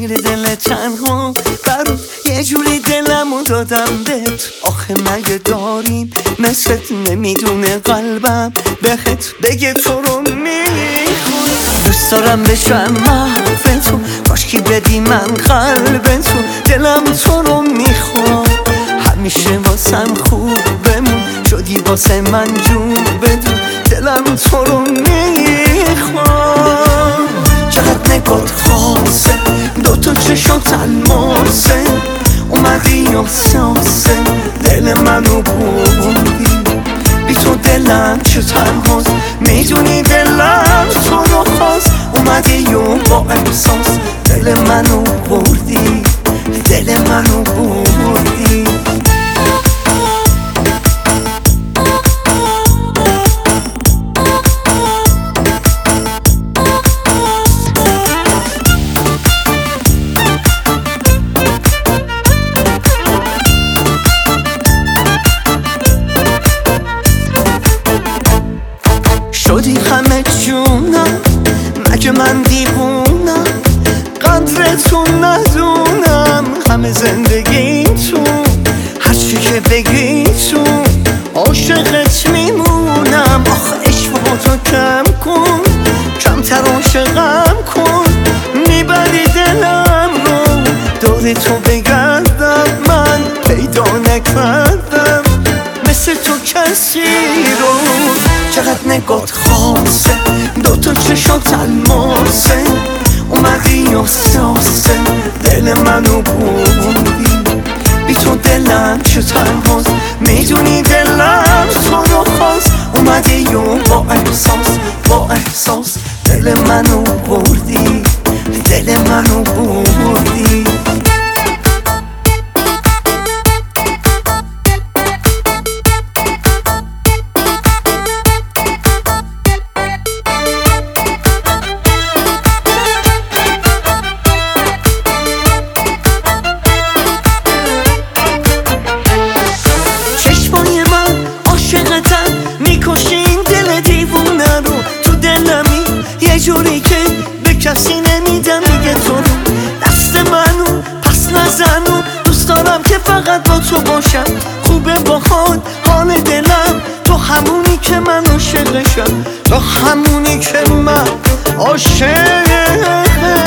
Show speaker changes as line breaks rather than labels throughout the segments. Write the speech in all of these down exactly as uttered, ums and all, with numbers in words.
زیر دل تنها برات یه جوری دلمو دادم بهت. آخه مگه داریم مثلت نمیدونه قلبم بهت بگه تو رو میخوام. دوست دارم بشم محو تو، کاشکی بدی من قلب تو. دلم تو رو میخوام، همیشه واسم خوب بمون، شدی واسه من جون بدون. دلم تو رو میخوام. چقدر نگات خاصه، دوتا چشات الماسه، اومدی احساسه دل منو بردی. بی تو دلم چه تنهاست، میدونی دلم تو رو خواست. اومدی و با احساس دل منو بردی، دل منو بردی. شدی همه جونم، مگه من دیوونم؟ قدرتون ندونم، همه زندگیتون، هرچی که بگیتون عاشقت میمونم. آخه عشقاتو کم کن، کمتر عاشقم کن، میبری دلم رو. دور تو بگردم من پیدا نکردم مثل تو کسی رو. چقدر نگات خاصه، دوتا چشات الماسه، اومدی احساسه دل منو بردی. بی تو دلم چه تنهاست، میدونی دلم تو رو خواست. اومدی و با احساس، با احساس دل منو بردی، دل منو بردی. میکشین دل دیوونه رو، تو دلمی یه جوری که به کسی نمیدم دیگه. تو رو دست منو پس نزنو، دوست دارم که فقط با تو باشم. خوبه با خود حال دلم، تو همونی که من عاشقشم، تو همونی که من عاشقشم.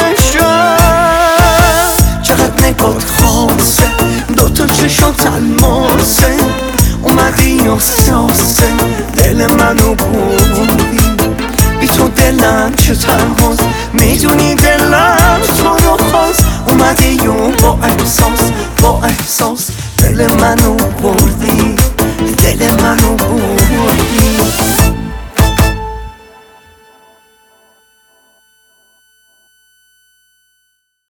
چقدر نگات خاصه، دوتا چشات الماسه، اومدی احساسه دل منو بردی. بی تو دلم چه تنهاست، میدونی دلم تو رو خواست. اومدی و با احساس، با احساس دل منو بردی، دل منو